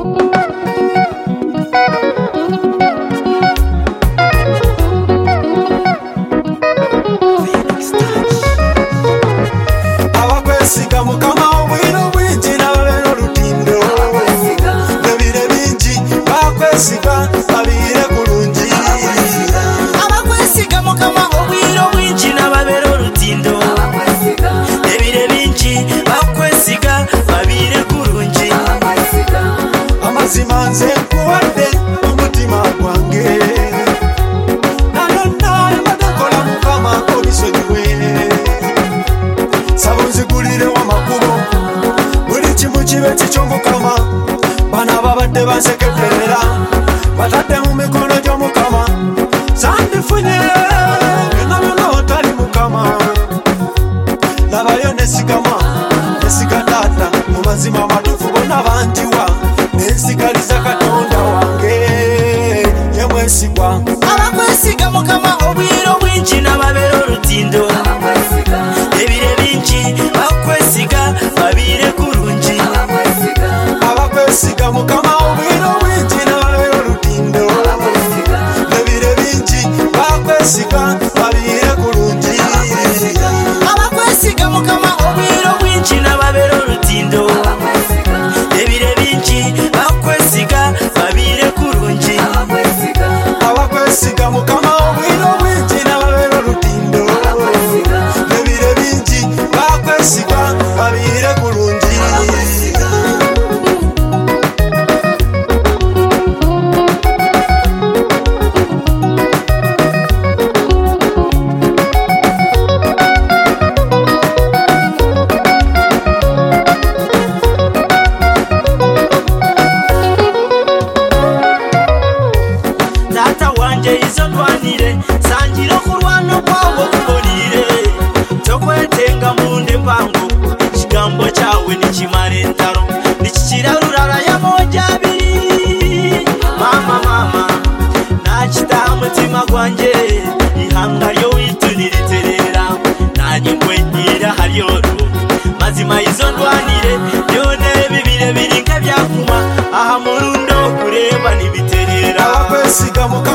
Abakwesiga mukama obwino bwingi n'ababeera olutindo nebire bingi bakwesiga babire kulungi. Abakwesiga mukama obwino bwingi n'ababeera olutindo nebire bingi bakwesiga babire kulungi. Amazima nze nkuwadde omutima gwange nanonna bagakola mukama obisonyiwe. Saba onzigulire w'amakubo buli kimu kibe kiky'omukama. Bano ababadde banseketerera batadde mu mikono gy'omukama. Sandifunye byonna byonna otali mukama. Labayo nesigama nesiga taata mu mazima amatuufu bonna banjiwa nensigaliza Katonda wange ye mwesigwa. Abakwesiga mukama obwino bwingi n'ababeera olutindo ebire bingi bakwesiga babire kulungi. Abakwesiga mukama obwino bwingi n'ababeera olutindo nebire bingi bakwesiga babire kulungi. Abakwesiga mukama obwino bwingi n'ababeera olutindo ebire bingi bakwesiga babire kulungi. Abakwesiga mukama obwino bwingi n'ababeera olutindo nebire bingi bakwesiga babire kulungi. Taata wanje izo ndwanire sangira okulwana kwawe okubonire tokwetenga munde mpango kigambo kyawe nikimala entalo nikikira lulala yamoja abiri. Mama nakita mutima gwanje ihanga lyo witu niliterera nanye nkwenyera hali olwo mazima izo ndwanire byona ebibire biringa byakuma aha mulundo okuleba nibiterera. Abakwesiga mukama